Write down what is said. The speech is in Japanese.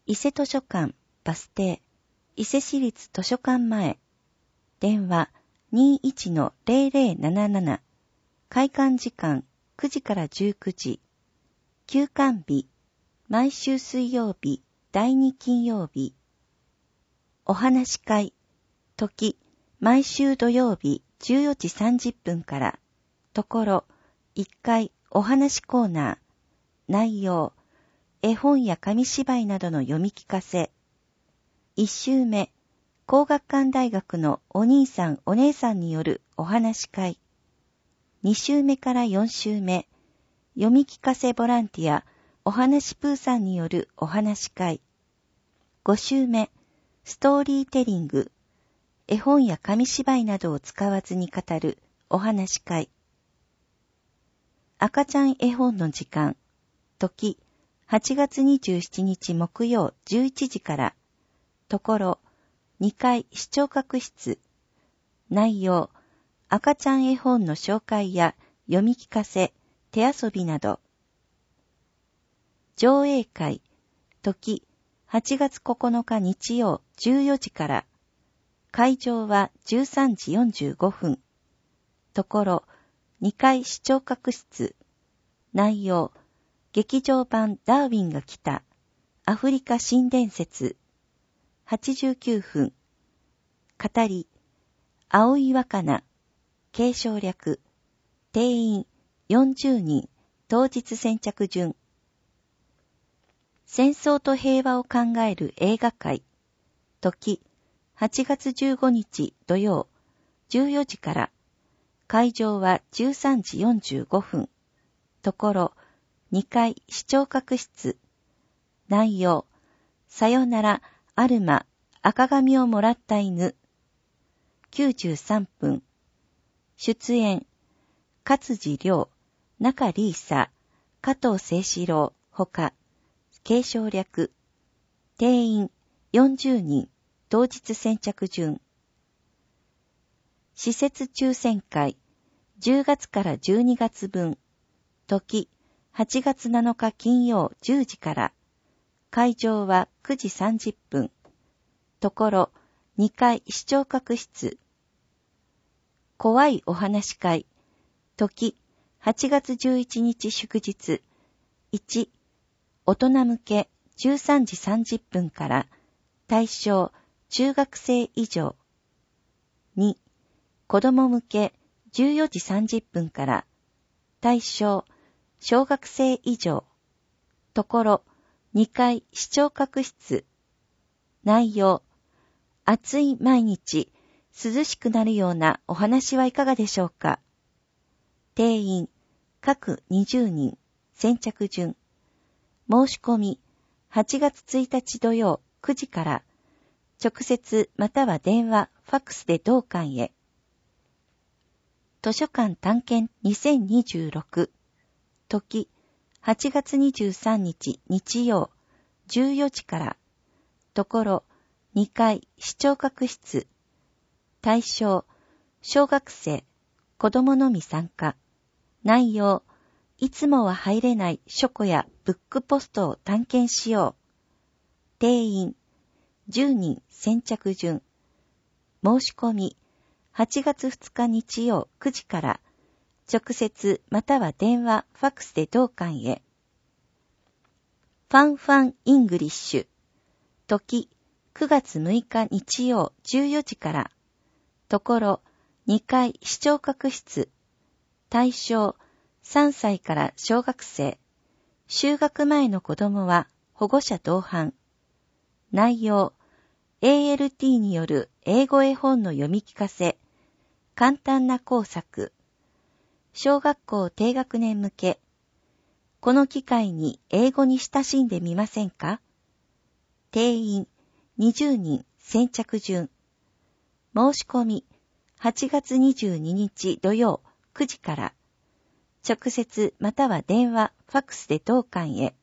伊勢図書館バス停、伊勢市立図書館前、電話 21-0077、開館時間9時から19時、休館日、毎週水曜日、第2金曜日、お話し会、時、毎週土曜日14時30分から、ところ、1階お話コーナー、内容、絵本や紙芝居などの読み聞かせ。1週目、皇學館大学のお兄さんお姉さんによるお話し会。2週目から4週目、読み聞かせボランティア、お話プーさんによるお話し会。5週目、ストーリーテリング、絵本や紙芝居などを使わずに語るお話し会。赤ちゃん絵本の時間、時、8月27日木曜11時から、ところ、2階視聴覚室、内容、赤ちゃん絵本の紹介や読み聞かせ、手遊びなど。上映会、時、8月9日日曜14時から、会場は13時45分、ところ、2階視聴覚室、内容、劇場版ダーウィンが来た、アフリカ新伝説、89分、語り、青い若菜、継承略、定員40人、当日先着順。戦争と平和を考える映画会、時、8月15日土曜、14時から、会場は13時45分、ところ、2階視聴覚室、内容、さよなら、アルマ、赤髪をもらった犬、93分、出演、勝地涼、中里依紗、加藤清志郎、ほか、継承略、定員40人、当日先着順。施設抽選会、10月から12月分、時、8月7日金曜10時から、会場は9時30分、ところ、2階視聴覚室、怖いお話会、時、8月11日祝日、1、大人向け13時30分から、対象、中学生以上、2、子供向け14時30分から、対象、小学生以上、ところ、2階視聴覚室、内容、暑い毎日、涼しくなるようなお話はいかがでしょうか。定員、各20人、先着順。申し込み、8月1日土曜9時から、直接または電話、ファックスで同館へ。図書館探検2026、時、8月23日日曜、14時から、ところ、2階視聴覚室、対象、小学生、子供のみ参加、内容、いつもは入れない書庫やブックポストを探検しよう。定員、10人先着順。申し込み、8月2日日曜9時から、直接または電話、ファックスで同館へ。ファンファンイングリッシュ、時、9月6日日曜14時から、ところ、2階視聴覚室、対象、3歳から小学生、就学前の子供は保護者同伴。内容、ALT による英語絵本の読み聞かせ、簡単な工作、小学校低学年向け、この機会に英語に親しんでみませんか。定員20人先着順。申し込み8月22日土曜9時から、直接または電話、ファックスで同館へ。